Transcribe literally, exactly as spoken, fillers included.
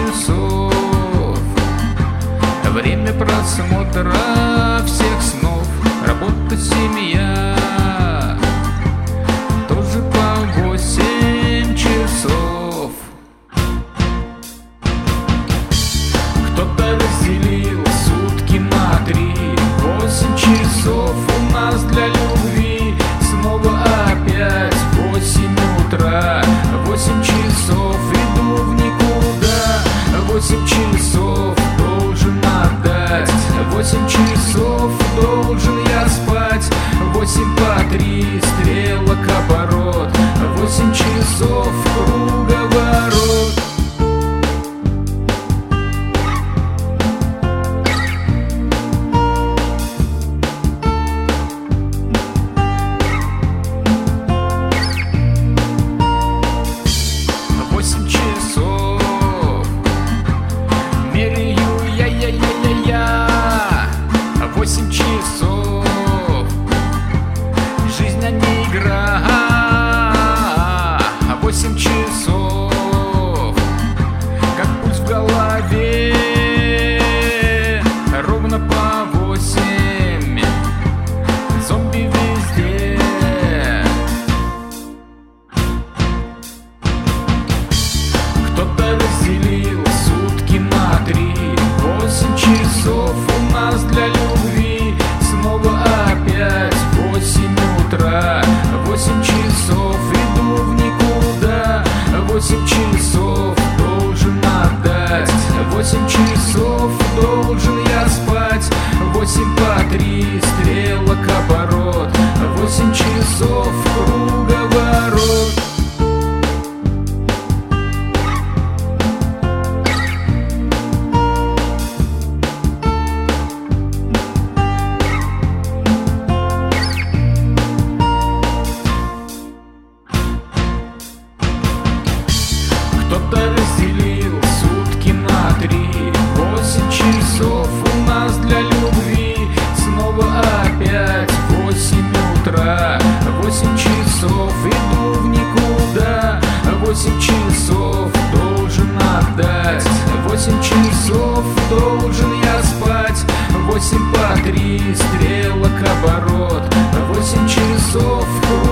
часов. Время просмотра всех снов. Работа, семья тоже по восемь часов. Кто-то разделил сутки на три. Восемь часов у нас для любви. Снова опять восемь утра. Восемь часов иду в никуда. Восемь часов должен отдать. Восемь часов должен я спать. Восемь по три стрелок оборот. Восемь часов круговорот. Восемь часов меряю я-я-я-я-я. Восемь часов жизнь, а не игра. Восемь часов как пульс в голове. Ровно по восемь зомби везде. Кто-то разделил сутки на три. Восемь часов у нас для любви. Снова опять восемь утра. Восемь часов иду в никуда. Восемь часов должен отдать. Восемь часов должен я спать. Восемь по три стрелок оборот. Восемь часов круговорот. Кто-то разделил сутки на три. Восемь часов у нас для любви. Снова опять восемь утра. Восемь часов иду в никуда. Восемь часов должен отдать. Восемь часов должен я спать. Восемь по три стрелок оборот. Восемь часов